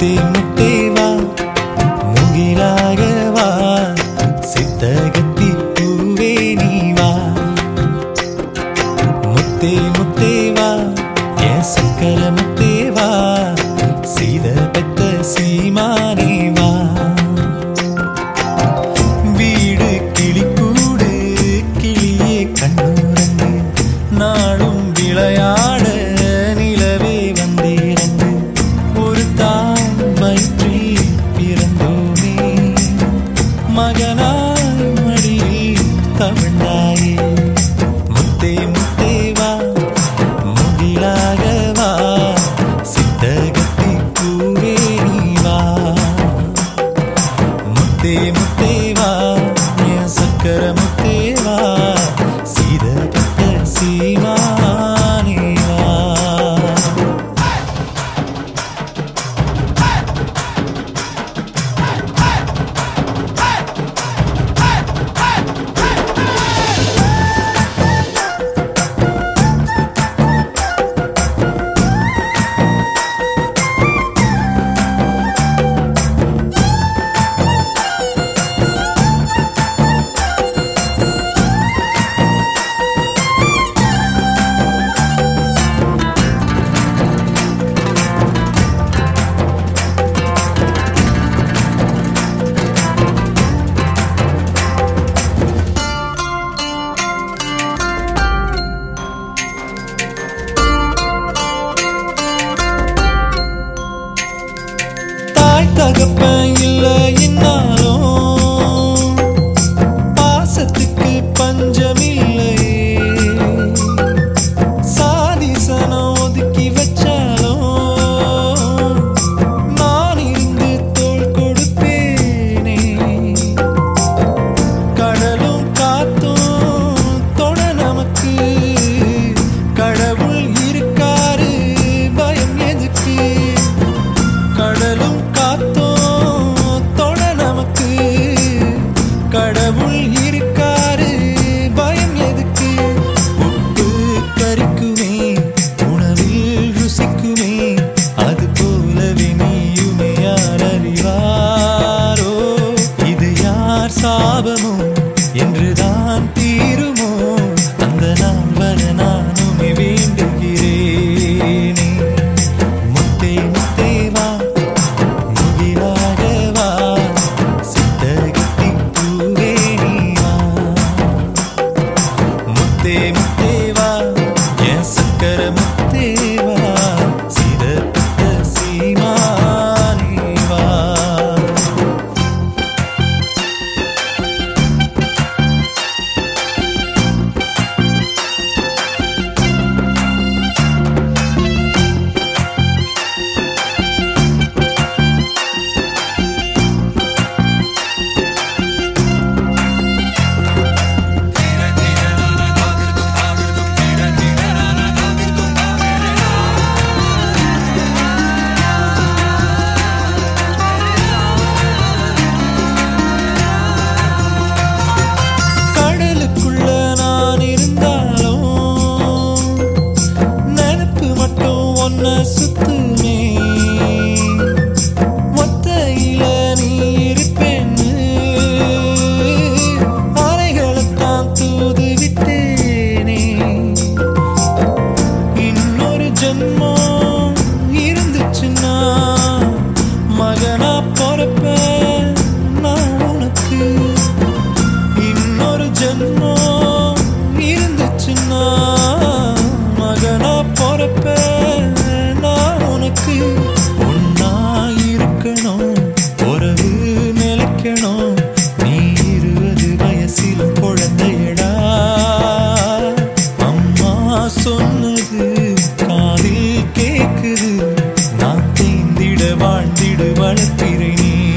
முத்தே முத்தே வா முகிலாக வா சித்தகத்தி பூவே நீ வா முத்தே முத்தே வா என் சக்கர முத்தே வா சீத பெத்த சீமானே வா வீடு கிளிக்கூடு கிளியே கண்ணுறங்கு நாளும் விளையாட நிலவே வந்திறங்கு ஒரு தாய் வயிற்றில் பிறந்தோமே மகனாய் மடியில் தவழ்ந்தாயே முத்தே முத்தே வா முகிலாக வா சித்தகத்தி பூவே நீ வா முத்தே முத்தே வா என் சக்கர முத்தே வா சீத பெத்த சீமானே வா தகப்பன் இல்லை இன்னாலும் பாசத்துக்கு பஞ்சமில்லை சாதிசனம் ஒதுக்கி வச்சாலும் நான் இருந்து தோள் கொடுப்பேனே கடலும் காத்தும் தொட நமக்கு கடவுள் இருக்காரு பயம் எதுக்கு கடலும் கடவுள் இருக்காரு பயம் எதுக்கு உப்பு கரிக்குமே உணவில் ருசிக்குமே அது போலவே நீயுமே யார் அறிவாரோ இது யார் சாபமோ என்றுதான் தீருமோ அந்த நாள் வர நானுமே வேண்டுகிறேனே முத்தே முத்தே வா முகிலாக வா சித்தகத்தி பூவே நீ வா முத்தே முத்தே வா என் சக்கர முத்தே வா சீத பெத்த சீமானே வா சுத்துமே மொத்தையில நீ இருப்பேன்னு அறைகளைத்தான் தூது விட்டேனே இன்னொரு ஜென்மம் இருந்துச்சுன்னா மகனா பொறப்பேன் நான் உனக்கு இன்னொரு ஜென்மம் இருந்துச்சுன்னா மகனா பொறப்பேன் ஒன்னா இருக்கணும் உறவு நிலைக்கணும் நீ 20 வயசில் குழந்தையடா அம்மா சொன்னது காதில் கேக்குது நான் தேய்ந்திட வாழ்ந்திட வளர்க்கிறேன்